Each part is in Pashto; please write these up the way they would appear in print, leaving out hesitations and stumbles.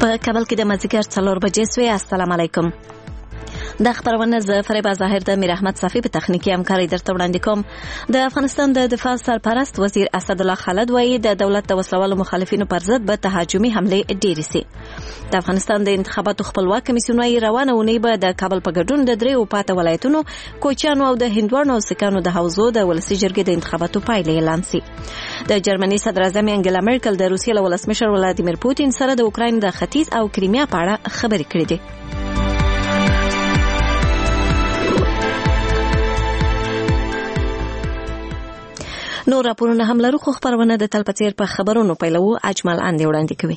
په کابل کې د مازدیګر 4 بجې سوې. السلام علیکم. د خبرونه ز فریبا ظاهر د میر احمد صافی په تخنیکی همکاري درته وړاندې کوم. د افغانستان د دفاع سرپرست وزیر اسد الله خالد وایي د دولت د وسلوالو مخالفینو پر ضد به تهاجمي حمله ډېرې سي. د افغانستان د انتخاباتو خپلواک کمیسیون وايي روانه اونۍ به د کابل په ګډون د 3 پاته ولایتونو کوچیانو او د هندوانو او سکانو د حوزو د ولسي جرګې د انتخاباتو پایلې اعلان سي. د جرمني صدر اعظم انګلا مرکل د روسیې له ولسمشر ولادیمیر پوتین سره د اوکراین د ختیځ او کریمیا په اړه خبرې کړې دي. نور راپورونه هم لرو، خو خبرونه د تلپاتیر په خبرونو پیلو. اجمل اندې وړاندې کوي.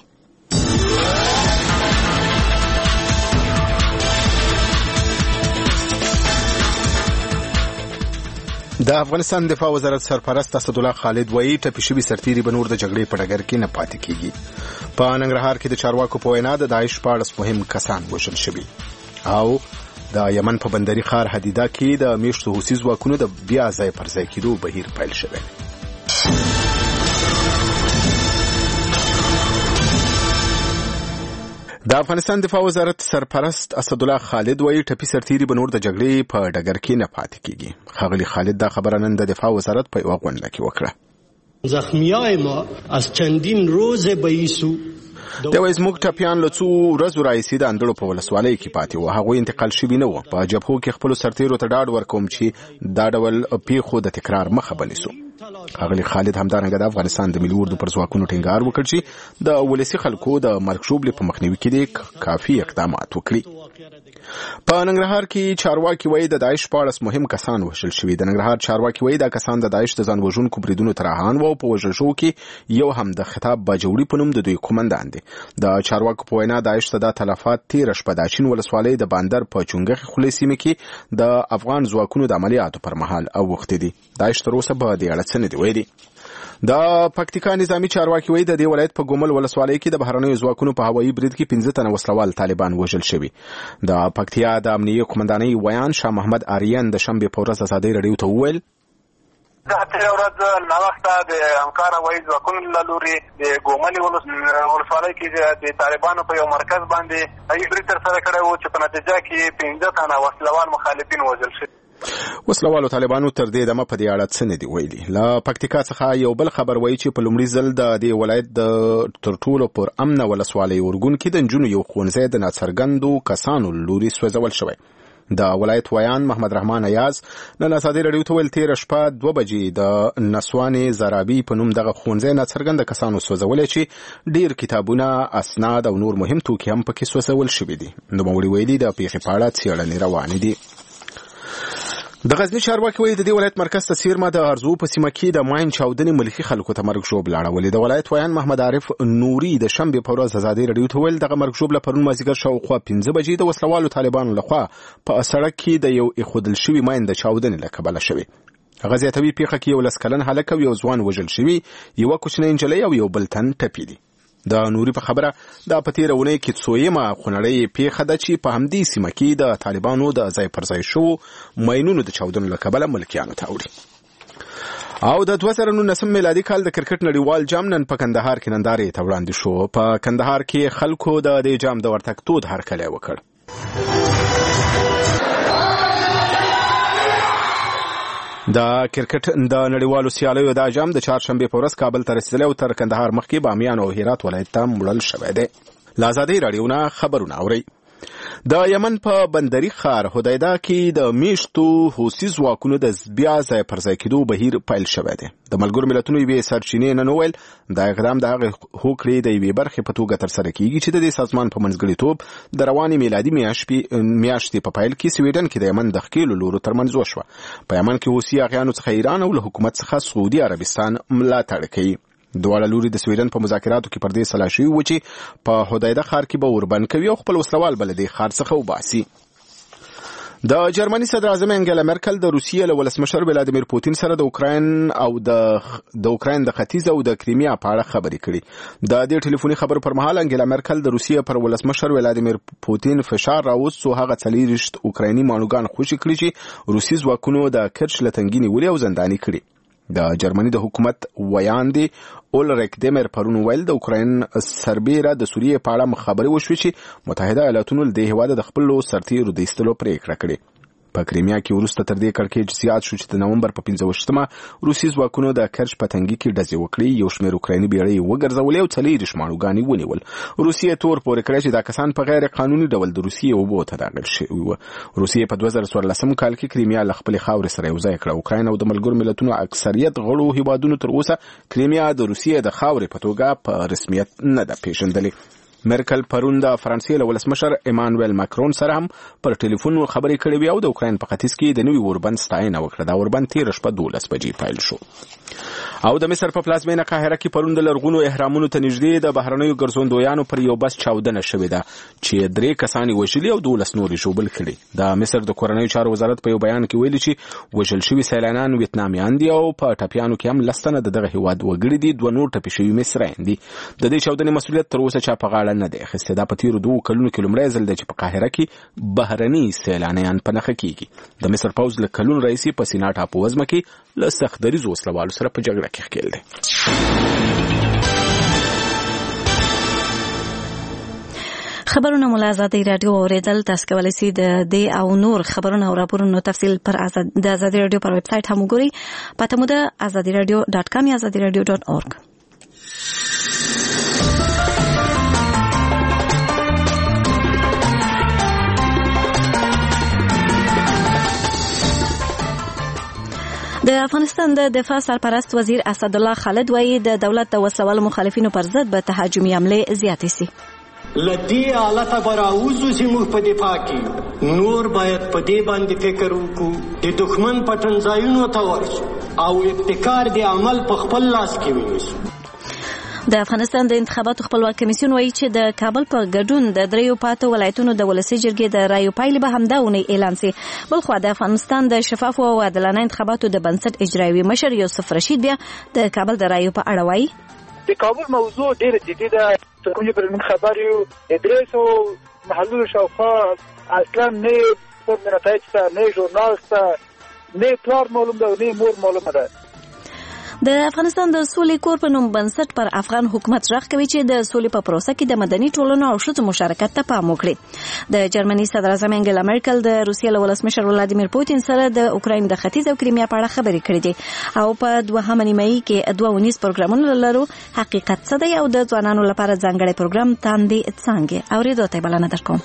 د افغانستان دفاع وزارت سرپرست اسد الله خالد وایي ټپي شوي سرتیري به نور د جګړې په ډګر کې نه پاتې کیږي. په ننګرهار کې د چارواکو په وینا د داعش په اړه مهم کسان وژل شوي او د یمن په بندري ښار حدیده کې د میشتو حوثي ځواکونو د بیا ځای پر ځای کېدو بهیر پیل شوی. د افغانستان دفاع وزارت سرپرست اسد الله خالد وایي ټپي سرتیري به نور د جګړې په ډګر کې نه پاتې کیږي. ښاغلي خالد دا خبره نن د دفاع وزارت په یوه غونډه کې وکړه. زخمیای ما از چندین روز بایسو د وایزموک ټپیان له څو ورځو راهیسې د اندړو په ولسوالۍ کې پاتې وو. هغوی انتقال شوي نه وو. په جبهو کې خپلو سرتیرو ته ډاډ ورکوم چې دا ډول پیښو د تکرار مخه بنیسو. ښاغلي خالد همدارنګه د افغانستان د ملي اردو پر ځواکونو ټینګار وکړ چې د ولسي خلکو د مرګ ژوبلې په مخنیوي کې کافي اقدامات وکړي. په ننګرهار کې چارواکي وایي د داعش په اړه مهم کسان وژل شوي. د ننګرهار چارواکي وایي دا کسان د داعش د ځان وژونکو بریدونو ترحان وو. په وژل شوو کې یو هم د خطاب باجوړي په نوم د دوی قومندان دی. د چارواکو په وینا داعش ته د تلفات 13 شپه د چین ولسوالۍ د باندر په چونګخ خولي سیمه کې د افغان ځواکونو د عملیاتو پر مهال او وخت دي. داعش تر اوسه به د اړه څه نه دی ویلي. د پکتیکا نظامی چارواکي وایي د دې ولایت په ګومل ولسوالۍ کې د بهرنیو ځواکونو په هوایي برید کې 15 تنه وسلوال طالبان وژل شوي. د پکتیا د امنیه قومندانۍ ویان شاه محمد آریان د شنبه په ورځ ازادي رادیو ته وویل د تیر ورځ لا وخت د همکار هوایي ځواکونو له لوري د ګومل ولسوالۍ کې د طالبانو په یو مرکز باندې هغوی برید ترسره کړی و چې په نتیجه کې 15 تنه وسلوال مخالفین وژل شوي. وسلوالو طالبانو تر دې دمه په دې اړه څه نه دی ویلي. له پکتیکا څخه یو بل خبر وایي چې په لومړي ځل د دې ولایت د تر ټولو پر امنه ولسوالۍ ورګون کې د نجونو یو ښوونځی د ناڅرګندو کسانو لوري سوځول شوی. د ولایت ویان محمد رحمان ایاز نن ازادي رادیو ته ویل 13 شپه 2 بجې د نسوانې زرابي په نوم دغه ښوونځی ناڅرګنده کسانو سوځولی چې ډیر کتابونه، اسناد او نور مهم توکي هم پکې سوځول شوي دي. نوموړي ویلي د پیښې په اړه څېړنې روانې دي. د غزنی چارواکي وایي د دې ولایت مرکز ته څیرمه د ارزو په سیمه کې د ماین چاودنې ملکي خلکو ته مرګ ژوبله اړولې. د ولایت ویان محمد عارف نوري د شنبې په ورځ ازادي رادیو ته ویل دغه مرګ ژوبله پرون مازدیګر شاوخوا 15 بجې د وسلوالو طالبانو لخوا په سړک کې د یو ایښودل شوي ماین د چاودنې له کبله شوې. هغه زیاتوي پیښه کې یو 10 کلن هلک او یو ځوان وژل شوي، یوه کوچنۍ نجلۍ او یو بل تن ټپي دي. د نوري په خبره د په تېره اونۍ کې څویمه خونړۍ پیښه ده چې په همدې سیمه کې د طالبانو د ځای پر ځای شوو ماینونو د چاودنو له کبله ملکیانو ته اوړي. او د 2019 میلادي کال د کرکټ نړیوال جام نن په کندهار کې نندارې ته وړاندې شو. په کندهار کې خلکو د دې جام د ورتګ تود هرکلی وکړ. د کرکټ د نړیوالو سیالیو د جام د چهارشنبې په ورځ کابل ته رسیدلی او تر کندهار مخکې بامیان او هرات ولایت ته وړل شوی دی. له ازادۍ راډیو نه خبرونه اورئ. د یمن په بندري ښار حدیده کې د میشتو حوثي ځواکونو د بیا ځای پر ځای کېدو بهیر پیل شوی دی. د ملګرو ملتونو یوې سرچینې نن وویل دا اقدام د هغې هوکړې د یوې برخې په توګه ترسره کیږي چې د دې سازمان په منځګړیتوب د روانې میلادي میاشتې په پیل کې سویډن کې د یمن د ښکېلو لورو ترمنځ وشوه. په یمن کې حوثي اغیانو څخه ایران او له حکومت څخه سعودي عربستان ملاتړ کوي. دواړه لوري د سویډن په مذاکراتو کې پر دې سلا شوي وو چې په حدیده ښار کې به وربند کوي او خپل وسلوال به له دې ښار څخه وباسي. د جرمني صدر اعظم انګلا مرکل د روسیې له ولسمشر ولادیمیر پوتین سره د اوکراین د ختیځ او د کریمیا په اړه خبرې کړې. د دې ټلیفوني خبرو پر مهال انګلا مرکل د روسیې پر ولسمشر ولادیمیر پوتین فشار راوست څو هغه 40 اوکرایني مانوګان خوشي کړي چې روسي ځواکونو د کرچ له تنګي نیولې او زنداني کړي. د جرمني د حکومت ویاندې اولریک دیمر پرون ویل د اوکراین سربیره د سوریې په اړه خبرې وشوې چې متحده ایالاتونو د هیواد د خپل سرتیرو د ایستلو پریکړه کړې. په کریمیا کې وروسته تر دې کړکېچ زیات شو چې د نومبر په 15مه روسي ځواکونو د کرچ په تنګي کې ډزې وکړې. یو شمېر اوکرایني بیړۍ وګرځولې او 40 ماڼوګانې ونیول. روسیې تور پورې کړی چې دا کسان په غیر قانوني ډول د روسیې اوبو ته داخل شوي وو. روسیې په 2014 کال کې کریمیا له خپلې خاورې سره یوځای کړه. اوکراین او د ملګرو ملتونو اکثریت غړو هیوادونو تر اوسه کریمیا د روسیې د خاورې په توګه په رسمیت نه ده پیژندلې. مرکل پرون د فرانسې له ولسمشر ایمانویل ماکرون سره هم پر ټلیفون خبرې کړې وې او د اوکراین په ختیځ کې د نوي اوربند ستاینه وکړه. دا اوربند تېره شپه 12 بجې پیل شو. او د مصر په پلازمینه قاهره کې پرون د لرغونو اهرامونو ته نږدې د بهرنیو ګرځندویانو پر یو بس چاودنه شوې ده چې 3 کسان وژلي او 12 نور ژوبل کړي. د مصر د کورنیو چارو وزارت په یو بیان کې ویلي چې وژل شوي سیلانیان ویتنامیان دي او په ټاپیانو کې هم لستنه دغه هیواد وګړي دي. 2 نور ټپي شوي مصریان دي. د دې چاودنې مسؤلیت تر اوسه چا په غاړه نه دی اخیستی. دا په تیرو 2 کلونو کې لومړی ځل دی چې په قاهره کې بهرني سیلانیان په نښه کیږي. د مصر پوځ له کلونو راهیسې په سینا ټاپو وزمه کې له سختدریزو وسلوالو سره په جګړه کې ښکېل دی. خبرونه مو له ازادي رادیو اوریدل. تاسو کولی شئ د دې او نور خبرونه او راپورونو تفصیل پر د ازادي رادیو پر ویب سټ هم وګورئ. پته مو ده azadiradio.com یا azadiradio.org. د افغانستان د دفاع سرپرست وزیر اسدالله خالد وایي د دولت د وسلوالو مخالفینو پر ضد به تهاجمي حملې زیاتې سي. لدی حالت براوزو زموږ په دفاع کې نور باید په دې باندې فکر وکړو د دښمن پټنځایونو ته ورشو او ابتکار د عمل په خپل لاس کې ونیسو. د افغانستان د انتخاباتو خپلواک کمیسیون وایي چې د کابل په ګډون د 3 ولایتونو د ولسي جرګې د رایو پایلې به همدا اونۍ اعلان شي. بلخوا د افغانستان د شفافو او عادلانه انتخاباتو د بنسټ اجرایوي مشر یوسف رشید بیا د کابل د رایو په اړه وایي د کابل موضوع ډېره جدي ده. کومې پر خبر یو ادریسو محلول شاوخوا اصلا نه پر نتایج ته نه ژورنال ته نه پلار معلوم ده نه مور معلومه ده. د افغانستان د سولې کور په نوم بنسټ پر افغان حکومت راغ کوي چې د سولې په پروسه کې د مدني ټولنو او ښځو مشارکت ته پام وکړي. د جرمني صدر اعظم انګلا مرکل د روسیې له ولسمشر ولادیمیر پوتین سره د اوکراین د ختیځ او کریمیا په اړه خبرې کړې دي او په 2 نیمایي کې 2 پروګرامونه لرو. حقیقت څه دی او د ځوانانو لپاره ځانګړی پروګرام تاندې څنګه اوریدو ته بلنه درکوم.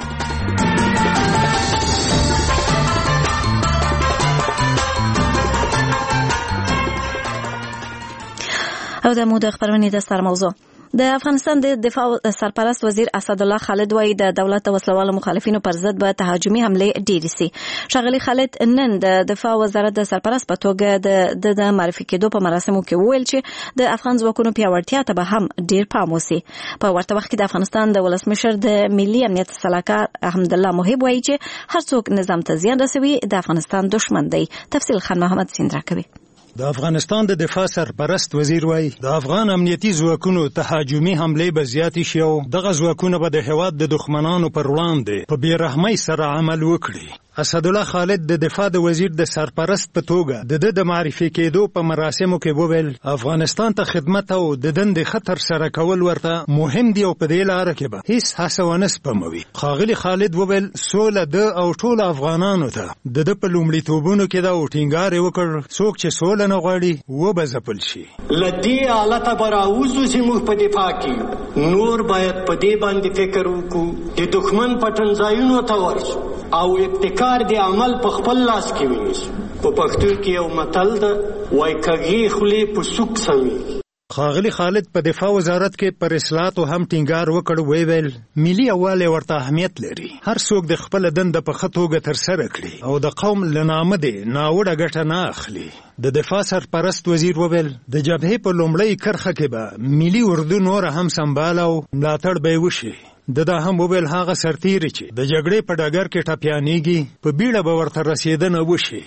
او د مو د خبرونې د ستر موضوع د افغانستان د دفاع سرپرست وزیر اسدالله خالد وایي د دولت د وسلوالو مخالفینو پر ضد به تهاجمي حملې ډېرې سي. ښاغلي خالد نن د دفاع وزارت د سرپرست په توګه د معرفي کېدو په مراسمو کې وویل چې د افغان ځواکونو پیاوړتیا ته به هم ډېر پام وسي. په ورته وخت کې د افغانستان د ولسمشر د ملي امنیت سلاکار حمدالله محب وایي چې هر څوک نظام ته زیان رسوي د افغانستان دشمن دی. تفصیل خان محمد سیند راکوي. د افغانستان د دفاع سرپرست وزیر وایي د افغان امنیتي ځواکونو تهاجمي حملې به زیاتې شي او دغه ځواکونه به د هېواد د دښمنانو پر وړاندې په بې رحمۍ سره عمل وکړي. اسدالله خالد د دفاع د وزیر د سرپرست په توګه د معرفي کېدو په مراسمو کې وویل افغانستان ته خدمت او د دندې خطر سره کول ورته مهم دی او په دې لاره کې به هیڅ هڅه ونه سپموي. ښاغلي خالد وویل سوله د او ټول افغانانو ته د په لومړیتوبونو کې دا ټینګار وکړ څوک چې سوله نه غواړي وبځپل شي. لدی حالت براوزو زموږ په دفاع کې نور باید په دې باندې فکر وکړو د دښمن پټنځایونو ته ورشو او ابتکار د عمل په خپل لاس کې ونیسو. په پښتو کې یو متل ده وایي کږې خولې په سوک سمېږي. ښاغلي خالد په دفاع وزارت کې پر اصلاحاتو هم ټینګار وکړ. ویل ملي یووالی ورته اهمیت لري. هر څوک د خپل دنده په ښه توګه ترسره کړي او د قوم له نامه دې ناوړه ګټه نه اخلي. د دفاع سرپرست وزیر وویل د جبهې په لومړۍ کرښه کې به ملي اردو نور هم سمبال او ملاتړ به وشي. دا هم وویل هغه سرتیری چې د جګړې په ډګر کې ټپیانېږي په بیړه به ورته رسېدنه وشي.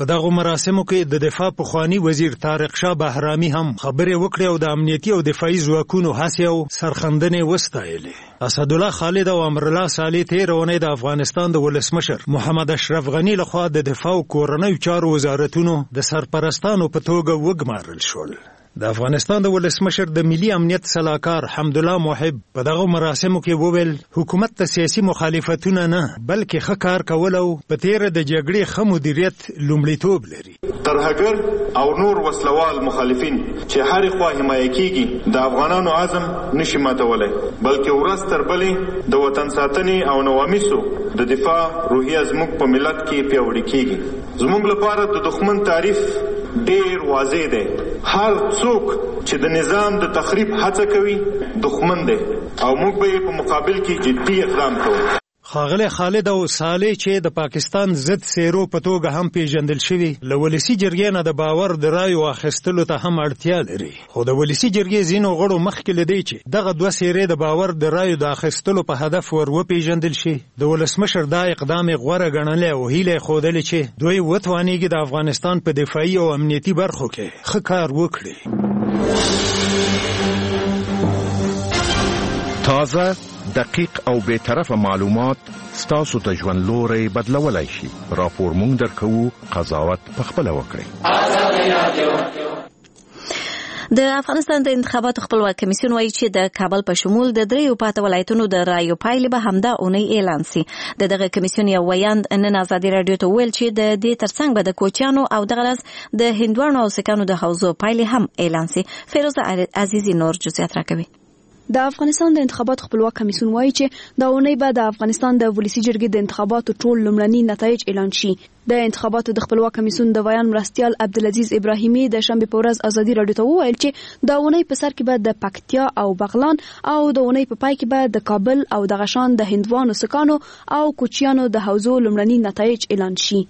په دغه مراسمو کې د دفاع پخوانی وزیر طارق شاه بهرامي هم خبرې وکړې او د امنیتي او دفاعي ځواکونو هڅې او سرښندنې وستایلې. اسدالله خالد او امرالله صالح تېره اونۍ د افغانستان د ولسمشر محمد اشرف غني لخوا د دفاع او کورنیو چارو وزارتونو د سرپرستانو په توګه وګمارل شول. د افغانستان د ولسمشر د ملي امنیت سلاکار حمدالله محب په دغه مراسمو کې وویل حکومت ته سیاسي مخالفتونه نه بلکې ښه کار کول او په تیره د جګړې ښه مدیریت لومړیتوب لري. ترهګر او نور وسلوال مخالفین چې هرې خوا حمایه کیږي د افغانانو عزم نشي ماتولی بلکې ورځ تر بلې د وطن ساتنې او نوامیسو د دفاع روحیه زموږ په ملت کې پیاوړې کیږي. زموږ لپاره د دښمن تعریف ډیر واضح دی. هر څوک چې د نظام د تخریب هڅه کوي دښمن دی او موږ به په مقابل کې جدي اقدام کوو. ښاغلی خالد او صالح چې د پاکستان ضد سیرو په توګه هم پیژندل شوي له ولسي جرګې نه د باور د رایو اخیستلو ته هم اړتیا لري. خو د ولسي جرګې ځینو غړو مخکې له دې چې دغه دوه سیرې د باور د رایو د اخیستلو په هدف ور وپیژندل شي د ولسمشر دا اقدام غوره ګڼلی او هیله یې ښودلې چې دوی وتوانیږي د افغانستان په دفاعي او امنیتي برخو کې ښه کار وکړي. تازه دقیق او بی‌طرفه معلومات ستاسو ته ژوند لوري بدلولای شي. راپور مونږ درکوو، قضاوت پخپله وکړئ. د افغانستان د انتخاباتو خپلواک کمیسیون وایي چې د کابل په شمول د 3 ولایتونو د رایو پایلې به همدا اونۍ اعلان سي. دغه کمیسیون یو ویاند نن ازادي رادیو ته ویل چې د دې ترڅنګ به د کوچیانو او دغه ورځ د هندوانو او سکانو د حوزو پایلې هم اعلان سي. فیروزه عزیزی نور جزئیات راکوي. د افغانستان د انتخاباتو خپلواک کمیسیون وایي چې د اونۍ بعد د افغانستان د ولسي جرګې د انتخاباتو ټول لومړني نتایج اعلان شي. د انتخاباتو د خپلواک کمیسیون د ویان مرستیال عبدالعزیز ابراهیمي د شنبه په ورځ ازادي رادیو ته وویل چې د اونۍ په سر کې به د پکتیا او بغلان او د اونۍ په پای کې به د کابل او د غشان د هندوانو سکانو او کوچیانو د حوزو لومړني نتایج اعلان شي.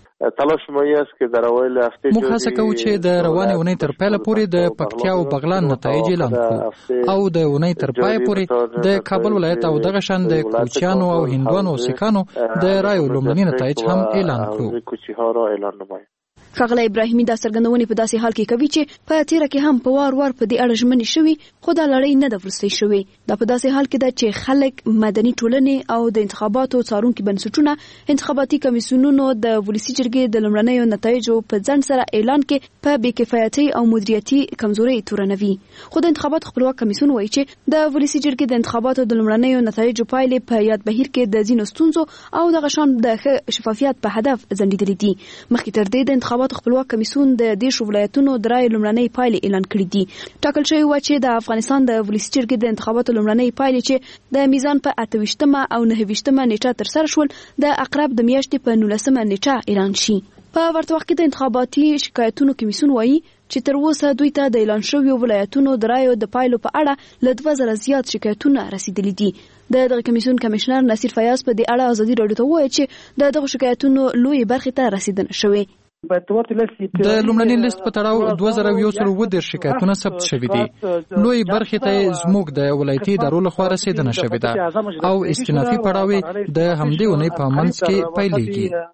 موږ هڅه کوو چې د روانې اونۍ تر پیله پورې د پکتیا او بغلان نتایج اعلان کړو او د اونۍ تر پای پورې د کابل ولایت او دغه شان د کوچیانو او هندوانو او سکانو د رایو لومړني نتایج هم اعلان کړو. ښاغلی ابراهیمي دا څرګندونې په داسې حال کې کوي چې په تیره کې هم په وار په دې اړه ژمنې شوي خو دا لړۍ نه ده وروستۍ شوې. دا په داسې حال کې ده چې خلک، مدني ټولنې او د انتخاباتو څارونکي بنسټونه انتخاباتي کمیسیونونو د ولسي جرګې د لومړنیو نتایجو په ځنډ سره اعلان کې په بېکفایتۍ او مدیریتي کمزورۍ تورنوي. خو د انتخاباتو خپلواک کمیسیون وایي چې د ولسي جرګې د انتخاباتو د لومړنیو نتایجو پایلې په یاد بهیر کې د ځینو ستونزو او دغه شان د ښه شفافیت په هدف ځنډېدلې دي. مخکې تر دې د انتخاباتو خپلواک کمیسیون د 10 ولایتونو د رایو لومړنۍ پایلې اعلان کړې دي. ټاکل شوی و چې د افغانستان د ولسي جرګې د انتخاباتو لومړنۍ پایلې چې د میزان په 28مه او 29مه نیټه تر سره شول د اقرب د میاشتې په 19مه نیټه اعلان شي. په ورته وخت کې د انتخاباتي شکایتونو کمیسیون وایي چې تر اوسه دوی ته د اعلان شویو ولایتونو د رایو د پایلو په اړه له 2000 زیات شکایتونه رسیدلي دي. دغه کمیسیون کمشنر نصیر فیاض په دې اړه ازادي رادیو ته وویل چې دغه شکایتونو لوی برخې ته رسیدنه شوې. د لومړني لیست په تړاو 2110 شکایتونه ثبت شوي دي. لوی برخې ته زموږ د ولایتي ادارو لخوا رسیدنه شوې ده او استنافي پړاوې د همدې اونۍ په منځ کې پیلېږي.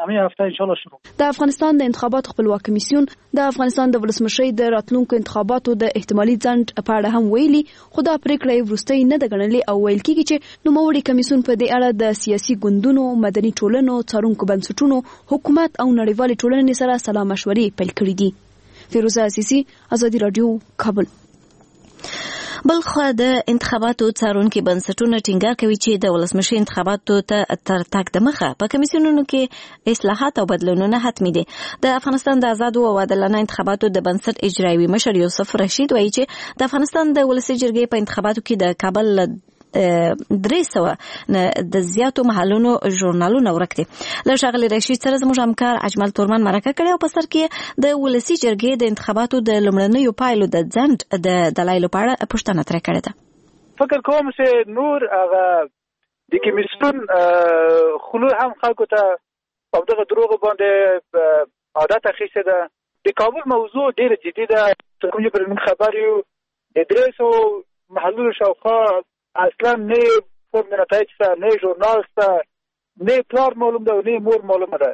د افغانستان د انتخاباتو خپلواک کمیسیون د افغانستان د ولسمشرۍ د راتلونکو انتخاباتو د احتمالي ځنډ په اړه هم ویلي خو دا پریکړه یې وروستۍ نه ده ګڼلې او ویل کېږي چې نوموړی کمیسیون په دې اړه د سیاسي ګوندونو، مدني ټولنو، څارونکو بنسټونو، حکومت او نړیوالې ټولنې سره سلا مشورې پیل کړې دي. فیروزه عزیزی، ازادي رادیو، کابل. بلخوا د انتخاباتو څارونکي بنسټونه ټینګار کوي چې د ولسمشي انتخاباتو ته تر تګ دمخه په کمیسیونونو کې اصلاحات او بدلونونه حتمي دي. د افغانستان د آزادو او عادلانه انتخاباتو د بنسټ اجرایوي مشر یوسف رشید وایي چې د افغانستان د ولسي جرګې په انتخاباتو کې د کابل 300 د زیاتو محلونو ژورنالونو ورک دي. له ښاغلي رشید سره زموږ همکار اجمل تورمن مرکه کړې او په سر کې د ولسي جرګې د انتخاباتو د لومړنیو پایلو د ځنډ د دلایلو په اړه پوښتنه ترې کړې ده. فکر کوم چې نور هغه د کمیسیون خلو هم خلکو ته په دغه دروغ باندې عادت اخیسته ده. د کابل موضوع ډېر جدي ده. کوم پر من خبر یو د 300 محلونو شاوخوا اصلا نه فرم نتایج سته، نه ژورنال سته، نه پلار معلوم ده، نه مور معلومه ده.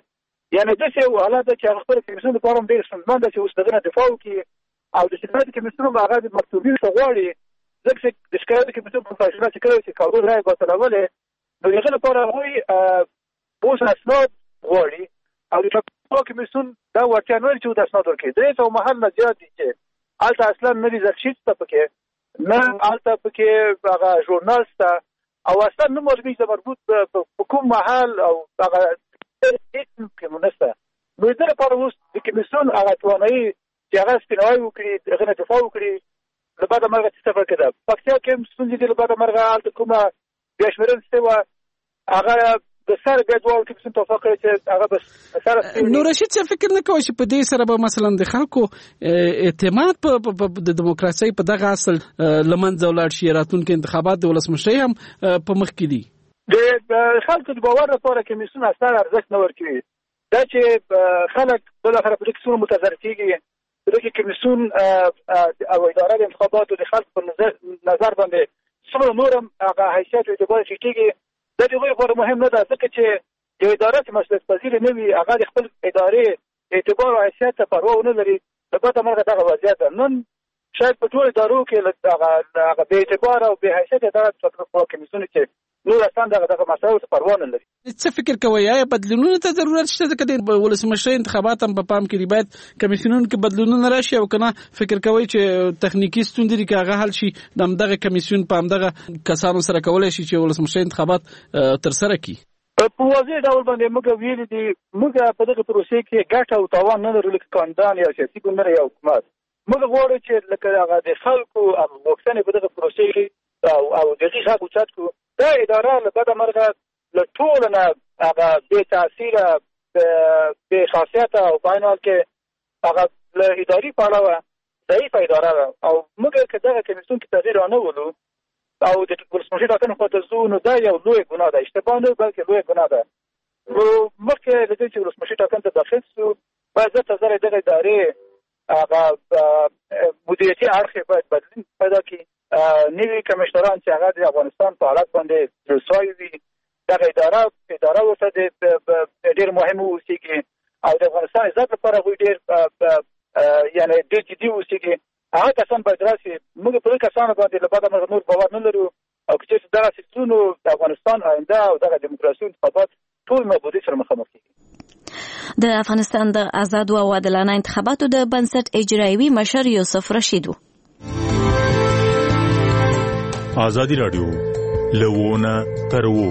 یعنی داسې یو حالت ده چې هغه خپل کمیسیون لپاره هم ډېر ستونزمن ده چې اوس دغه نه دفاع وکړي او د شکایت کمیسیون هم هغه د مکتوبي څه غواړي ځکه چې د شکایت کمیسیون په فیصله چې کړی چې کابل رایې باطلولې نو د هغه لپاره هغوی اوس اسناد غواړي او د ټاکنو کمیسیون دا وړتیا نه لري چې د اسناد ورکړي 300 محل نه زیات دي چې هلته اصلا نه ریزرچ شته پکې نه هلته پکې هغه ژورنال شته او اصلا نه موجود چې مربوط په کوم محل او هغه هیڅ نشته نو د لپاره اوس د کمیسیون هغه توانایي چې هغه سپیناوی وکړي هغه نه دفاع وکړي له بعده مرګه څه فرق ده پکتیا کې ستونزې دي له بعده مرګه هلته کومه بیا شمېرل شوې وه هغه د سره بیا دواړو کمیسیون توافق کړی چې هغه به سره نو رشید څه فکر نه کوي چې په دې سره به مثلا د خلکو اعتماد په د دیموکراسۍ په دغه اصل له منځه ولاړ شي راتلونکي انتخابات د ولسمشرۍ هم په مخ کې دي د خلکو د باور لپاره کمیسیون اصلا ارزښت نه ورکوي دا چې خلک بالاخره په دې کې څومره متضرر کېږي په دې کې کمیسیون او اداره د انتخاباتو د خلکو په نظر باندې څومره نور هم هغه حیثیت او اعتبار چې کېږي دا د هغوی لپاره مهم نه ده ځکه چې یو اداره چې مسؤلیت پذیره نه وي هغه د خپل ادارې اعتبار او حیثیت ته پروا ونه لري له بده مرغه دغه وضعیت ده نن شاید په ټولو ادارو کې هغه بې اعتبار او بې حیثیته دغه کمیسیون چې نور اصلا دغه مسایلو ته پروا نه لري څه فکر کوئ آیا بدلونونو ته ضرورت شته ځکه د ولسمشرۍ انتخابات هم په پام کې دي باید کمیسیونونو کې بدلونونه راشي او کنه فکر کوئ چې تخنیکی ستونزې دي که هغه حل شي د همدغه کمیسیون په همدغه کسانو سره کولی شي چې ولسمشرۍ انتخابات ترسره کړي په واضح ډول باندې موږ ویلي دي موږ په دغه پروسې کې ګټه او تاوان نه لرو لکه کاندان یا سیاسي ګوندونه یا حکومت موږ غواړو چې لکه هغه د خلکو غوښتنې په دغه پروسې کې او دغه حق اوچت کړو دا اداره له بده مرغه له ټولو نه هغه بې تاثیره بې خاصیته او په عین حال کې هغه له اداري پلوه ضعیفه اداره ده او موږ که دغه کمیسیون کې تغییر رانهولو او د ولسمشرۍ ټاکنې خواته ځو نو دا یو لویه ګناه ده اشتباه نه بلکې لویه ګناه ده نو مخکې له دې چې ولسمشرۍ ټاکنې ته داخل شو باید زه تزره دغه ادارې هغه مدیریتي اړخ باید بدلون پیدا کړي نوي کمشنران چې هغه د افغانستان په حالت باندې رسوایي وي دغه اداره ورته ډېر مهم واوسېږي او د افغانستان عزت لپاره هغوی ډېر جدي واوسېږي هغه کسان باید راشي موږ په دې کسانو باندې له بده مرغه نور باور نه لرو او که چېرته دغسې څو نو د افغانستان آینده او دغه دیموکراسي انتخابات ټول نابودۍ سره مخامخ کېږي د افغانستان د آزادو او عادلانه انتخاباتو د بنسټ اجرایوي مشر یوسف رشید آزادی رادیو لوونه ترو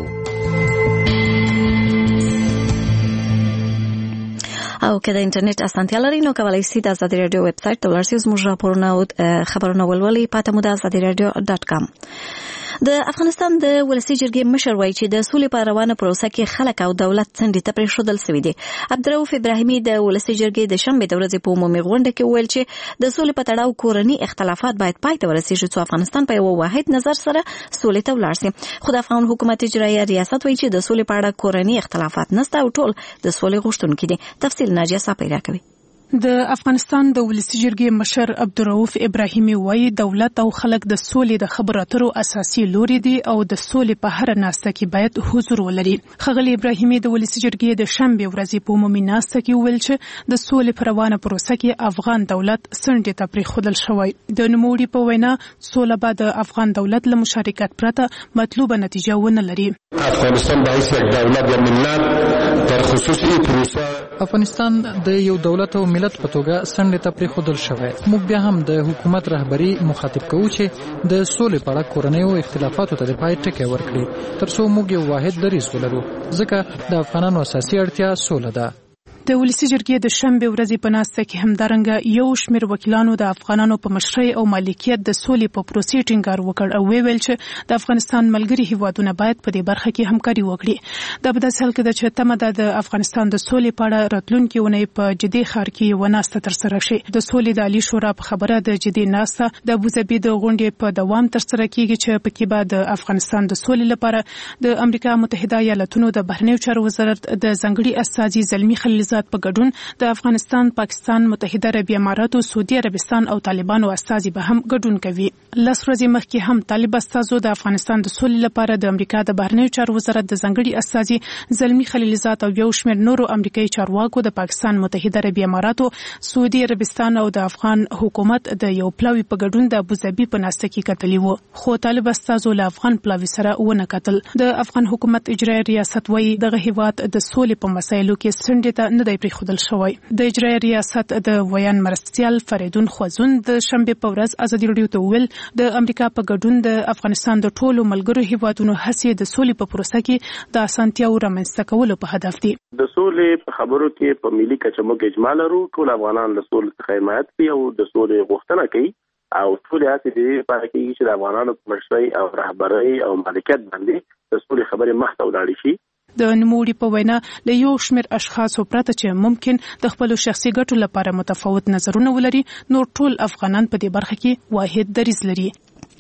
او که د انټرنیټ اسانتیا لرئ نو کولی شئ د آزادي رادیو ویب سایټ ته ولاړ شئ زموږ راپورونه او خبرونه ولولئ پاته مو د آزادي رادیو .com د افغانستان د ولسي جرګې مشر وایي چې د سولې په روانه پروسه کې خلک او دولت څنډې ته پرېښودل سوي دي. عبدالرؤف ابراهیمي د ولسي جرګې د شنبې د ورځې په عمومي غونډه کې وویل چې د سولې په تړاو کورني اختلافات باید پای ته ورسیږي څو افغانستان په یو واحد نظر سره سولې ته ولاړ شي. خو د افغان حکومت اجرایه ریاست وایي چې د سولې په اړه کورني اختلافات نشته او ټول د سولې غوښتونکي دي. تفصیل ناجیه صاپیرا کوي. د افغانستان د ولسي جرګې مشر عبدالرؤف ابراهیمي وایي دولت او خلک د سولې د خبرو اترو اساسي لوري دي او د سولې په هر ناسته کې باید حضور ولري. ښاغلي ابراهیمي د ولسي جرګې د شنبې ورځې په عمومي ناسته کې وویل چې د سولې په روانه پروسه کې افغان دولت څنډې ته پرېښودل شوی. د نوموړي په وینا سوله به د افغان دولت له مشارکت پرته مطلوبه نتیجه ونه لري. افغانستان به هیڅ یک دولت یا ملت در خصوص این پروسه افغانستان د یو دولت او ملت په توګه څنډې ته پرېښودل شوی. موږ بیا هم د حکومت رهبري مخاطب کوو چې د سولې په اړه کورنیو اختلافاتو ته د پای ټکی ورکړي تر څو موږ یو واحد دریځ ولرو ځکه د افغانانو اساسي اړتیا سوله ده. د ولسي جرګې د شنبې ورځې په ناسته کې همدارنګه یو شمېر وکیلانو د افغانانو په مشرۍ او مالکیت د سولې په پروسې ټینګار وکړ او ویل چې د افغانستان ملګري هیوادونه باید په دې برخه کې همکاري وکړي. دا په داسې حال کې ده چې تمه ده د افغانستان د سولې په اړه راتلونکې اونۍ په جدي ښار کې یوه ناسته ترسره شي. د سولې د عالي شورا په خبره د جدي ناسته د ابوظبي د غونډې په دوام ترسره کیږي چې پکې به د افغانستان د سولې لپاره د امریکا متحده ایالاتونو د بهرنیو چارو وزارت د ځانګړي استازي زلمي خلیلزاد آزاد په ګډون د افغانستان، پاکستان، متحده عربي اماراتو، سعودي عربستان او طالبانو استازي به هم ګډون کوي. لس ورځې مخکې هم طالب استازو د افغانستان د سولې لپاره د امریکا د بهرنیو چارو وزارت د ځانګړي استازي زلمی خلیلزاد او یو شمېر نورو امریکایي چارواکو د پاکستان، متحده عربي اماراتو، سعودي عربستان او د افغان حکومت د یو پلاوي په ګډون د ابوظبي په ناسته کې کتلي وو. خو طالب استازو له افغان پلاوي سره ونه کتل. د افغان حکومت اجرایي ریاست وایي دغه هیواد د سولې په مسایلو کې څنډې ته نه دی پرېښودل شوی. د اجرایي ریاست د ویان مرستیال فریدون خوازون د شنبې په ورځ ازادي راډیو ته وویل د امریکا په ګډون د افغانستان د ټولو ملګرو هیوادونو هڅې د سولې په پروسه کې د اسانتیاو رامنځته کولو په هدف دي. د سولې په خبرو کې په ملي کچه موږ اجماع لرو. ټول افغانان له سولې څخه حمایت کوي او د سولې غوښتنه کوي او ټول هڅې دې لپاره کوي چې د افغانانو په مشرۍ او رهبرۍ او مالکیت باندې د سولې خبرې مخ ته ولاړې شي. د نوموړي په وینا له یو شمېر اشخاصو پرته چې ممکن د خپل شخصي ګټو لپاره متفاوت نظرونه ولري، نور ټول افغانان په دې برخه کې واحد دریځ لري.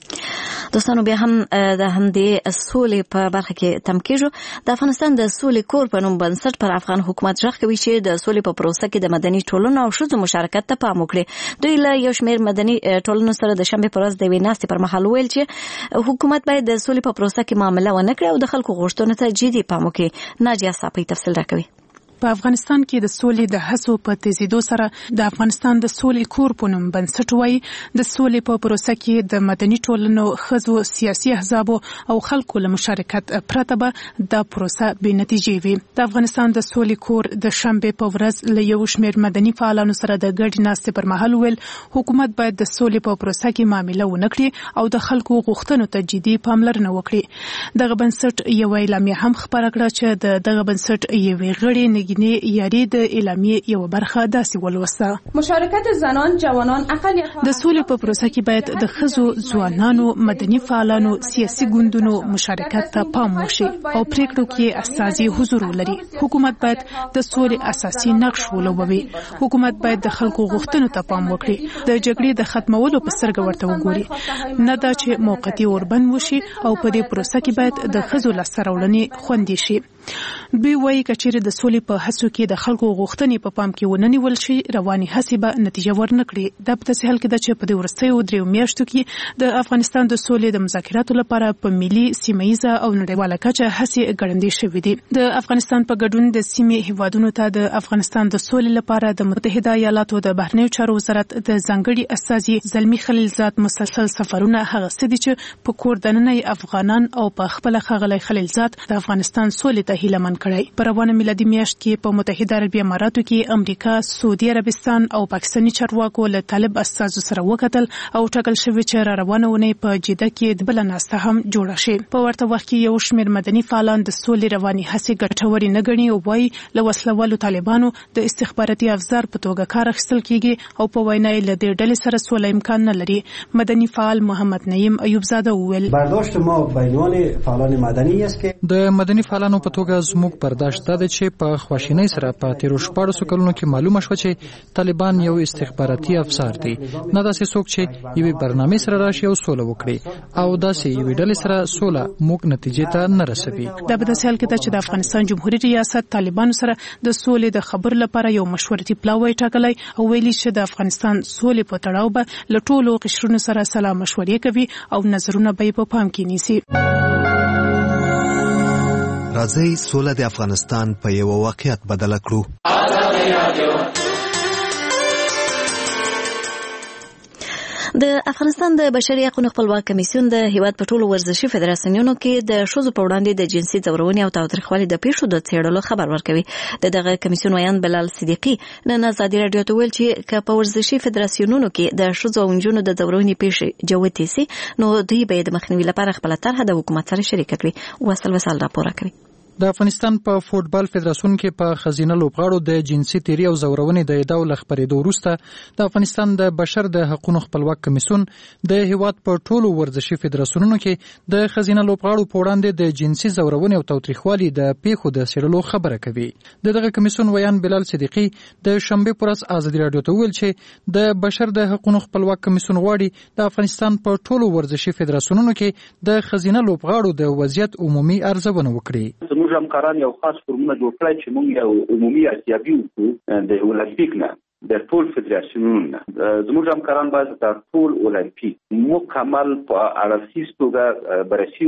دوستانو بیا هم د همدې سولې په برخه کې تم کېږو. د افغانستان د سولې کور په نوم بنسټ پر افغان حکومت غږ کوي چې د سولې په پروسه کې د مدني ټولنو او ښځو مشارکت ته پام وکړي. دوی له یو شمېر مدني ټولنو سره د شنبې په ورځ د یوې ناستې پر مهال ویل چې حکومت باید د سولې په پروسه کې معامله ونه کړي او د خلکو غوښتنو ته جدي پام وکړي. ناجیه صافی تفصیل راکوي. په افغانستان کې د سولې د هڅو په تیزیدو سره د افغانستان د سولې کور په نوم بنسټ وایي د سولې په پروسه کې د مدني ټولنو، ښځو، سیاسي احزابو او خلکو له مشارکت پرته به دا پروسه بې نتیجې وي. د افغانستان د سولې کور د شنبې په ورځ له یو شمېر مدني فعالانو سره د ګډې ناستې پر مهال ویل حکومت باید د سولې په پروسه کې معامله ونه کړي او د خلکو غوښتنو ته جدي پاملرنه وکړي. دغه بنسټ یو اعلامیه هم خپاره کړه چې دغه بنسټ یوې غړي یاري د اعلامیې یو برخه داسې ولوسته: مشارکت زنان، جوانان، اقلیت د سولې په پروسه کې باید د ښځو، ځوانانو، مدني فعالانو، سیاسي ګوندونو مشارکت ته پام وشي او پریکړو کې اساسي حضور ولري. حکومت باید د سولې اساسي نقش ولوبوي. حکومت باید د خلکو غوښتنو ته پام وکړي، د جګړې د ختمولو په سترګه ورته وګوري، نه دا چې موقتي اوربند وشي او په دې پروسه کې باید د ښځو لاسته راوړنې خوندي شي. دوی وایي کچېرې د سولې په هڅو کې د خلکو غوښتنې په پام کې ونه نیول شي، رواني هڅې به نتیجه ورنه کړي. دا په داسې حال کې ده چې په دې وروستیو 3 میاشتو کې د افغانستان د سولې د مذاکراتو لپاره په ملي، سیمه ییزه او نړیواله کچه هڅې ګړندې شوې دي. د افغانستان په ګډون د سیمې هیوادونو ته د افغانستان د سولې لپاره د متحده ایالاتو د بهرنیو چارو وزارت د ځانګړي استازي زلمی خلیلزاد مسلسل سفرونه هغه څه دي چې په کور دننه افغانان او په خپل ښاغلی خلیلزاد د افغانستان سولې ته هیله من کړی. په روانه میلادي میاشت کې په متحده عربي اماراتو کې امریکا، سعودي عربستان او پاکستاني چارواکو له طالب استازو سره وکتل او ټاکل شوی چې روانه ونې په جده کې د بل ناسته هم جوړه شي. په ورته وخت کې یو شمېر مدني فعالان د سولې رواني هڅې ګټورې نه ګڼي او وايي له وسلوالو طالبانو د استخباراتي افزار په توګه کار اخیستل کیږي او په وینا یې له دې ډلې سره سوله امکان نه لري. مدني فعال محمد نعیم ایوبزاده وویل: برداشت ما بینان فعالان مدني است که د مدني فعالانو په توګه زموږ برداشت ده چې په خواشینۍ سره په تیرو 14 کلونو کې معلومه شوه چې طالبان یو استخباراتي افسر دي، نه داسې څوک چې یوې برنامې سره راشي او سوله وکړي او داسې یوې ډلې سره سوله موږ نتیجې ته نه رسوي. دا په داسې حال کې ده چې د افغانستان جمهوریت ریاست طالبانو سره د سولې د خبرو لپاره یو مشورتي پلاوی ټاکلی او ویلي چې د افغانستان سولې په تړاو به له ټولو قشرونو سره سلا مشورې کوي او نظرونه به په پام کې نیسي. راځئ سوله د افغانستان په یو واقعیت بدل کړو. د افغانستان د بشري حقوقو خپلواک کمیسیون د هیواد په ټولو ورزشي فدراسیونونو کې د ښځو په وړاندې د جنسي ځورونې او تاوتریخوالي د پیښو د څېړلو خبر ورکوي. دغه کمیسیون ویان بلال صدیقي نن ازادي راډیو ته ویل چې که په ورزشي فدراسیونونو کې د ښځو او نجونو د ځورونې پیښې جوتې سي نو دوی به د مخنیوي لپاره خپل طرحه د حکومت سره شریک کړي. وصل راپور کوي. د افغانستان په فوټبال فدراسیون کې په خزینه لوبغاړو د جنسي تیری او زورونې د ادعاو له خبرېدو وروسته د افغانستان د بشر د حقوقو خپلواک کمیسیون د هیواد په ټولو ورزشي فدراسیونونو کې د خزینه لوبغاړو په وړاندې د جنسي زورونې او تاوتریخوالي د پیښو د څېړلو خبره کوي. دغه کمیسیون ویان بلال صدیقي د شنبې پر ورځ ازادي راډیو ته ویل چې د بشر د حقوقو خپلواک کمیسیون غواړي د افغانستان په ټولو ورزشي فدراسیونونو کې د خزینه لوبغاړو د وضعیت عمومي ارزونه وکړي. زموږ همکاران یو خاص فورمونه جوړ کړی چې موږ یو عمومي ارزیابي وکړو د اولمپیک نه د ټول فدراسیونونو. زموږ همکاران باید د ټول اولمپیک مکمل په اړخیز توګه بررسي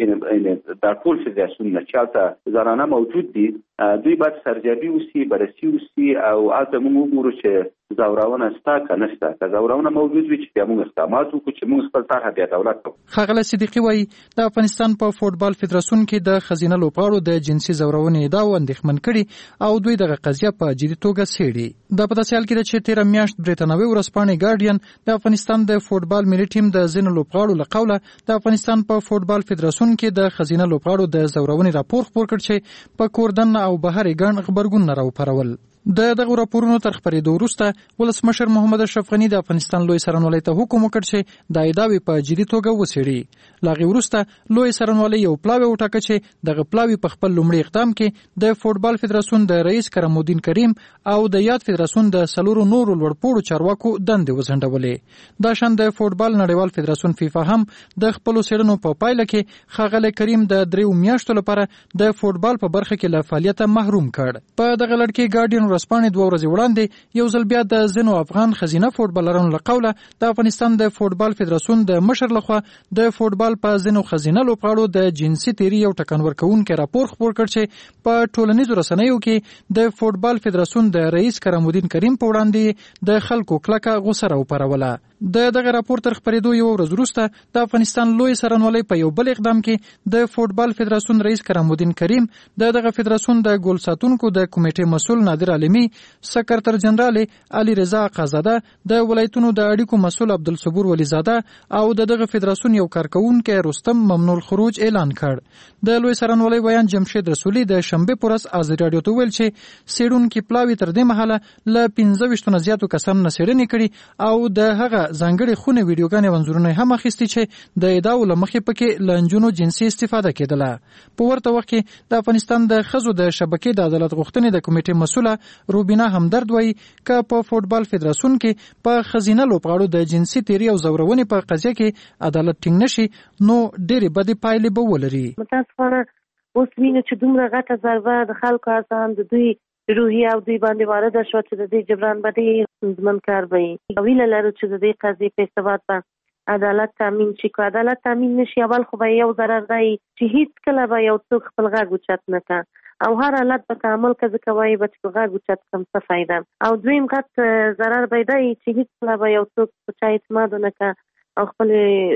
وکړي. د ټول فدراسیونونو چې هلته زنانه موجود دي دوی باید سرجابي وسي، بررسي وسي او هلته موږ وګورو چې زورونه شته که نشته. که زورونه موجود وي چې بیا موږ اقدامات وکړو چې موږ خپل طرحه بیا دولت کړو. ښاغلی صدیقي وایي د افغانستان په فوټبال فدراسیون کې د ښځینه لوبغاړو د جنسي زورونې ادعاو اندېښمن کړي او دوی دغه قضیه په جدي توګه څېړي. دا په داسې حال کې ده چې تېره میاشت برېټانوي ورځپاڼې ګارډین د افغانستان د فوټبال ملي ټیم د ځینو لوبغاړو له قوله د افغانستان په فوټبال فدراسیون کې د ښځینه لوبغاړو د زورونې راپور خپور کړ چې په کوردن او بهر یې ګڼ غبرګونونه راوپارول. د دغه راپورونو تر خپرېدو وروسته ولسمشر محمد اشرف غني د افغانستان لوی څارنوالۍ ته حکم وکړ چې دا ادعاوې په جدي توګه وڅېړي. له هغې وروسته لوی څارنوالۍ یو پلاوی وټاکه چې دغه پلاوی په خپل لومړي اقدام کې د فوټبال فدراسیون د رئیس کرمالدین کریم او د یاد فدراسیون د څلورو نورو لوړپوړو چارواکو دندې وځنډولې. دا شان د فوټبال نړیوال فدراسیون فیفا هم د خپلو څېړنو په پایله کې ښاغلی کریم د 3 میاشتو لپاره د فوټبال په برخه کې له فعالیته محروم کړ. په دغه لړ کې ګارډین ورځپاڼې 2 ورځې وړاندې یو ځل بیا د ځینو افغان ښځینه فوټبالرانو له قوله د افغانستان د فوټبال فدراسیون د مشر لخوا د فوټبال په ځینو ښځینه لوبغاړو د جنسي تیري یو ټکان ورکوونکی راپور خپور کړ چې په ټولنیزو رسنیو کې د فوټبال فدراسیون د رئیس کرمالدین کریم په وړاندې د خلکو کلکه غوسه راوپاروله. د دغه راپور تر خپرېدو یو ورځ وروسته د افغانستان لوی څارنوالۍ په یو بل اقدام کې د فوټبال فدراسیون رئیس کرمالدین کریم د دغه فدراسیون د ګول ساتونکو د کمیټې مسؤل نادر عالمي، سکرتر جنرال علي رضا قازاده، د ولایتونو د اړیکو مسؤل عبدالصبور ولیزاده او دغه فدراسیون یو کارکونکی رستم ممنوع الخروج اعلان کړ. د لوی څارنوالۍ ویان جمشید رسولي د شنبې په ورځ ازادي راډیو ته ویل چې څېړونکي پلاوي تر دې مهاله له 15 نه زیاتو کسانو نه څېړنې کړي او د هغه ځانګړې خونې ویډیوګانې او انځورونه هم اخیستي چې د ادعاو له مخې پکې له نجونو جنسي استفاده کېدله. په ورته وخت کې د افغانستان د ښځو د شبکې د عدالت غوښتنې د کمیټې مسؤله روبینا همدرد وایي که په فوټبال فدراسیون کې په ښځینه لوبغاړو د جنسي تیري او زورونې په قضیه کې عدالت ټینګ نشي نو ډېرې بدې پایلې به ولري. متاسفانه اوس وینو چې دومره غټه ضربه د خلکو اذهان د دوی روحي او دوی باندې وارده شوه چې د دې جبران به ډېر ستونزمن کار به وي. هیله لرو چې د دې قضیې په ارتباط به عدالت تامین شي. که عدالت تامین نشي اول خو به یو ضرر دی چې هیڅ کله به یو څوک خپل غږ اوچت نه کړه او هر حالت به تعامل که ځکه وایي به چې غږ اوچت کړم څه فایده. او دویم غټ ضرر به دی چې هیڅ کله به یو څوک په چا اعتماد ونه کړه او خپل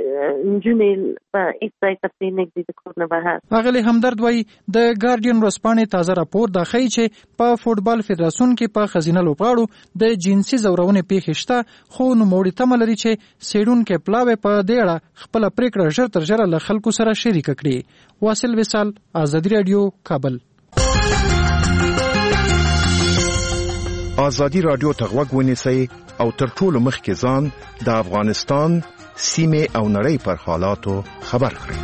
نجونې په هیڅ ځای ته پرې نږدې د کور نه بهر. ښاغلی همدرد وایي د ګارډین ورځپاڼې تازه راپور دا ښیي چې په فوټبال فدراسیون کې په ښځینه لوبغاړو د جنسي زورونې پیښې شته خو نوموړي تمه لري چې څېړونکی پلاوی په دې اړه خپله پرېکړه ژر تر ژره له خلکو سره شریکه کړي. واصل وصال، ازادي راډیو، کابل. ازادي راډیو ته غوږ ونیسئ او تر ټولو مخکې ځان د افغانستان سیمې او نړۍ پر حالاتو خبر کړئ.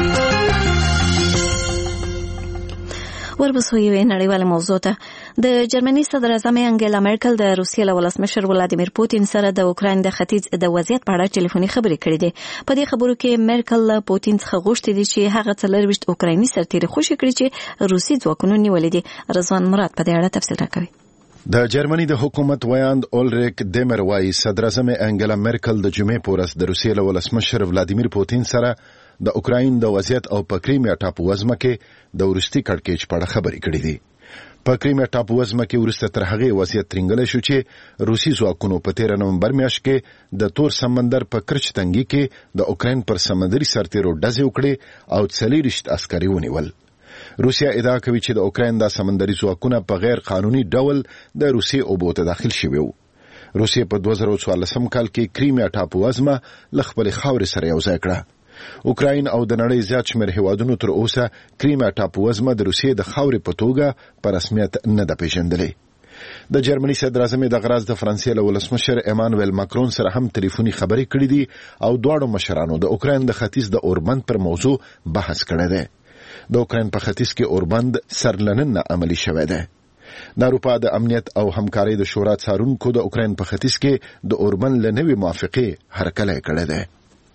ورپسې یوې نړیواله موضوع ته د جرمني صدر اعظم انګیلا مرکل د روسیې له ولسمشر ولادیمیر پوتین سره د اوکراین د ختیځ د وضعیت په اړه ټلیفوني خبرې کړې دي. په دې خبرو کې مرکل له پوتین څخه غوښتي دي چې هغه 24 اوکرایني سرتیري خوشي کړي چې روسي ځواکونو نیولې دي. رضوان مراد په دې اړه تفصیل راکوي. د جرمني د حکومت ویاند اولریک دیمر وایي صدر اعظم انګیلا مرکل د جمعې په ورځ د روسیې له ولسمشر ولادیمیر پوتین سره د اوکراین د وضعیت او په کریمیا ټاپو وزمه کې د وروستي کړکېچ په اړه خبرې کړې دي. په کریمیا ټاپو وزمه کې وروسته تر هغې وضعیت ترنګلی شو چې روسي ځواکونو په 13 نومبر میاشت کې د تور سمندر په کرچ تنګي کې د اوکراین پر سمندري سرتیرو ډزې وکړې او 40 عسکري ونیول. روسیا ادعا کوي چې د اوکراین د سمندري ځواکونه په غیر قانوني ډول د روسي اوبو ته داخل شوي وو. روسیا په 2014 کال کې کریمیا ټاپو وزمه له خپلې خاورې سره یو ځای کړه. اوکراین او د نړۍ زیات شمېر هیوادونو تر اوسه کریمیا ټاپو وزمه د روسیې د خاورې په توګه په رسمیت نه ده پیژندلې. د جرمني صدر اعظم د غراز د فرانسې له ولسمشر ایمانوئل ماکرون سره هم ټلیفوني خبرې کړې دي او دواړو مشرانو د اوکراین د ختیځ د اوربند پر موضوع بحث کړی دی. د اوکراین په ختیځ کې اوربند سرلنن عملی شوی دی. د اروپا د امنیت او همکارۍ د شورا څارونکو د اوکراین په ختیځ کې د اوربند له نوې موافقې هرکلی کړی دی.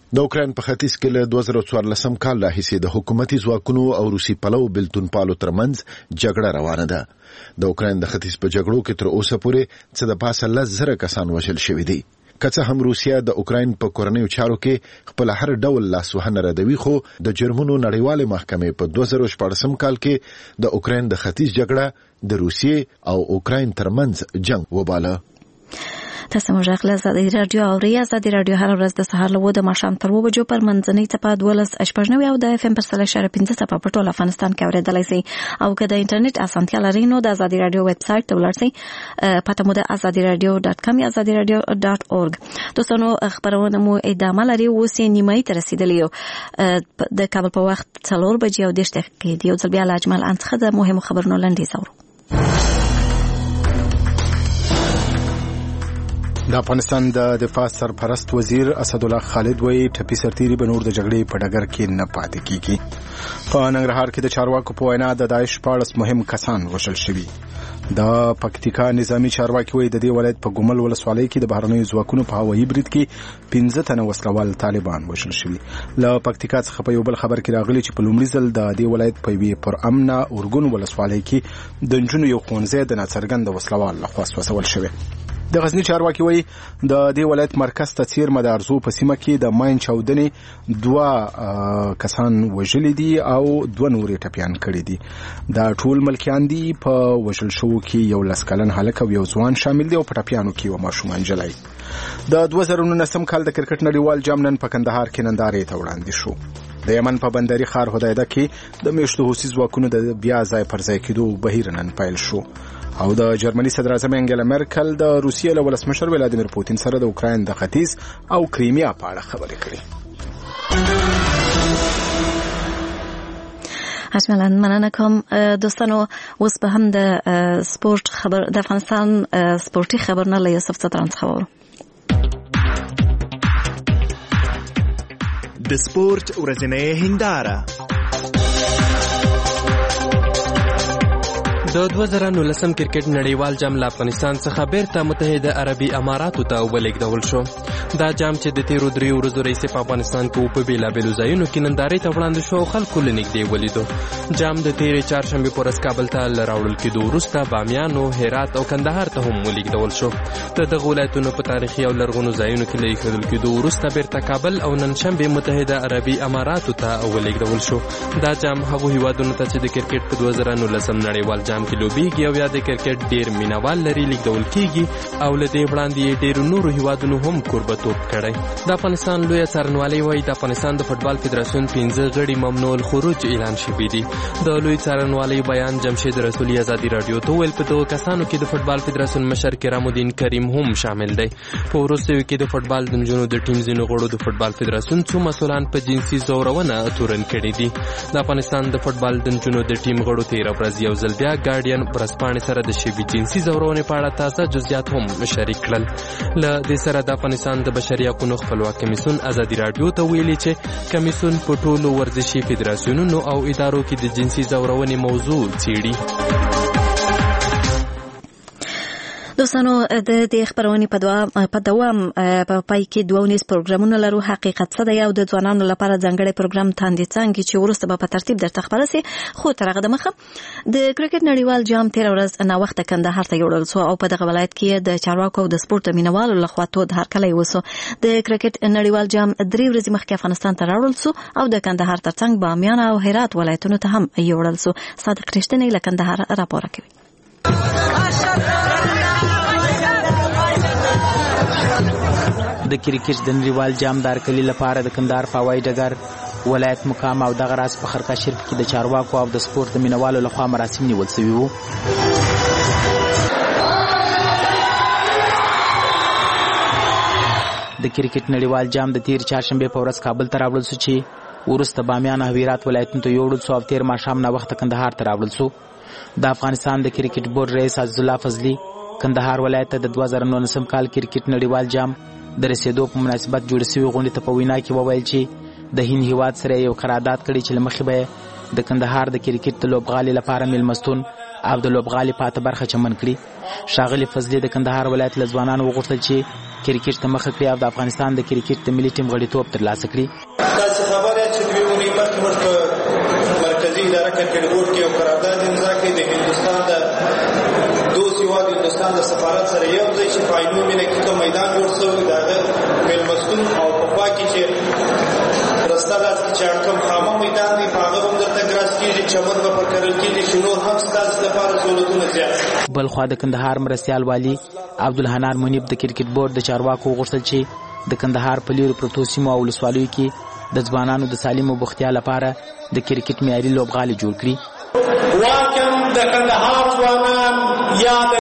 د اوکراین په ختیځ کې له 2014 کال راهیسې د حکومتي ځواکونو او روسي پلو بلتونپالو ترمنځ جګړه روانه ده. د اوکراین د ختیځ په جګړو کې تر اوسه پورې څه د پاسه 10,000 کسان وژل شوي دي. که څه هم روسیا د اوکراین په کورنیو چارو کې خپل هر ډول لاسوهنه ردوي، خو د جرمونو نړیوالې محکمې په 2014 کال کې د اوکراین د ختیځ جګړه د روسیې او اوکراین ترمنځ جنگ وباله. تاسو موږ غل ازادي رادیو او ازادي رادیو هر ورځ د سهار له 2 ماښام تر 2 بجو پر منځنۍ څپه 12.9 او د FM پر 3.15 څپه په ټول افغانستان کې اوریدلای شئ. او که د انټرنیټ اسانتیا لرئ نو د ازادي رادیو ویب سټ ته ورشئ. پته مو د azadiradio.com یا azadiradio.org. دوستانو خبرونه مو ادامه لري. اوس یې نیمه ته رسیدلی یو. د کابل په وخت 4 بجې او 10 دقیقې دی. یو ځل بیا اجمل انتخاب د مهمو خبرونو لاندې زورو. د افغانستان د دفاع سرپرست وزیر اسدالله خالد وایي ټپي سرتیري به نور د جګړې په ډګر کې نه پاتې کیږي. په ننګرهار کې د چارواکو په وینا د داعش 14 مهم کسان وژل شوي. د پکتیکا نظامی چارواکي وایي د دې ولایت په ګومل ولسوالۍ کې د بهرنیو ځواکونو په هوایي برید کې 15 تنه وسلوال طالبان وژل شوي. له پکتیکا څخه په یو بل خبر کې راغلي چې په لومړي ځل د دې ولایت په وی پر امنه اورګون ولسوالۍ کې د نجونو یو ښوونځی د ناڅرګند وسلوال لخوا وسول شوی. د غزنی چارواکي وایي د دې ولایت مرکز ته څیرمه د ارزو په سیمه کې د ماین چاودنې 2 کسان وژلي دي او 2 نورې ټپیان کړي دي. دا ټول ملکیان دي. په وژل شوو کې یو 10 کلن هلک او یو ځوان شامل دي او په ټپیانو کې یو ماشوم انجلای. د 2019 کال د کرکټ نړیوال جام نن په کندهار کې نندارې ته وړاندې شو. د یمن په بندري ښار هدایده کې د میشتو حوثي ځواکونو د بیا ځای پر ځای کېدو بهیر نن پیل شو. او د جرمني صدر اعظم انګلا مرکل د روسیې له ولسمشر ولادیمیر پوتین سره د اوکراین د ختیځ او کریمیا په اړه خبرې کړې. اجمالاً مننه کوم. دوستانو اوس به هم د سپورت خبر د افغانستان سپورتي خبرونه له یوسف ستران څخه وورو. د سپورت ورځنۍ هنداره. د 2019 کرکټ نړیوال جام له افغانستان څخه بیرته متحده عربي اماراتو ته ولېږدول شو. دا جام چې د تیرو 3 ورځو راهیسې په افغانستان کې په بیلابیلو ځایونو کې نندارې ته وړاندې شو او خلکو له نږدې ولیدو. جام د تیرې چهارشنبې په ورځ کابل ته له راوړل کېدو وروسته بامیانو، هرات او کندهار ته هم ولېږدول شو. د دغو ولایتونو په تاریخي او لرغونو ځایونو کې له ایښودل کېدو وروسته بیرته کابل او نن شنبې متحده عربي اماراتو ته ولېږدول شو. دا جام هغو هیوادونو ته چې د کرکټ په 2019 نړیوال جام کې لوبېږي او یا د کرکټ ډېر مینوال لري لیږدول کېږي او له دې وړاندې یې ډېرو نورو هیوادونو هم کوربهتوب کړی. د افغانستان لویه څارنوالۍ وایي د افغانستان د فوټبال فدراسیون 15 غړي ممنوع الخروج اعلان شوي دي. د لوی څارنوالۍ بیان جمشید رسولي ازادي رادیو ته وویل په دغو کسانو کې د فوټبال فدراسیون مشر کرام الدین کریم هم شامل دی. په وروستیو کې د فوټبال د نجونو د ټیم ځینو غړو د فوټبال فدراسیون څو مسؤلان په جنسي زورونه تورن کړي دي. د افغانستان د فوټبال د نجونو د ټیم غړو 13 ورځې یو ځل بیا ګارډین ورځپاڼې سره د شوي جنسي زورونې په اړه تازه جزئیات هم شریک کړل. له دې سره د افغانستان د بشري حقوقو خپلواک کمیسیون ازادي رادیو ته ویلي چې کمیسیون په ټولو ورزشي فدراسیونونو او ادارو کې د جنسي زورونې موضوع څیړي. دوستانو د دې خبرونې په دوام په پای کې 2 پروګرامونه لرو. حقیقت څه دی او د ځوانانو لپاره ځانګړی پروګرام تاندې څنګه چې ورسته به په ترتیب درته خبره سي. خو تر هغه دمخه د کرکټ نړیوال جام 13 ورځ نه وخت کندهار ته یوړل شو او په دغه ولایت کې د چارواکو او د سپورت مینوالو لخوا تود هرکلی وسو. د کرکټ نړیوال جام 3 ورځې مخکې افغانستان ته راوړل شو او د کندهار ترڅنګ بامیان او هرات ولایتونو ته هم یوړل شو. صادق رښتینی له کندهار راپور کوي. د کرکټ د نړیوال جام د هرکلي لپاره د کندهار په هوایي ډګر ولایت مقام او دغه راز په خرقه شریف کې د چارواکو او د سپورت د مینوالو لخوا مراسم نیول شوي وو. د کرکټ نړیوال جام د تیر چهارشنبې په ورځ کابل ته راوړل شو چې وروسته بامیان او هرات ولایتونو ته یوړل شو او تیر ماښام نه وخته کندهار ته راوړل شو. د افغانستان د کرکټ بورډ رئیس عزیزالله فضلي کندهار ولایت ته د 2019 کال کرکټ نړیوال جام د رسیدو په مناسبت جوړ شوي غونډې ته په وینا کې وویل چې د هند هیواد سره یو قرارداد کړی چې له مخې به د کندهار د کرکټ د لوبغالي لپاره میلمستون او د لوبغالي پاته برخه چمن کړي. ښاغلي فضلي د کندهار ولایت له ځوانانو وغوښتل چې کرکټ ته مخه کړي او د افغانستان د کرکټ د ملي ټیم غړیتوب ترلاسه کړي. تاسو خبره چې دوی ونی مخکې په مرکزی اداره کرکټ بورډ کې یو قرارداد امضا کړی د هندستان د دوست هیواد هندستان د سفارت سره یو ځای چې فاینو مینه کې کوم میدان جوړ شوی دا ملمستون او په خوا کې چې رستا لاس کې چې کوم خامه میدان دی په هغه هم درته ګراس کېږي چمن به پر کرل کېږي چې نور هم ستاسو لپاره سہولتونه زیات. بل خوا د کندهار مرستیال والي عبدالحنان منیب د کرکټ بورډ د چارواکو غوښتل چې د کندهار په لیرو پرتو سیمو او ولسوالیو کې د ځوانانو د سالم او بوختیا لپاره د کرکټ معیاري لوبغالي جوړ کړي. واکم د کندهار ځوانان یا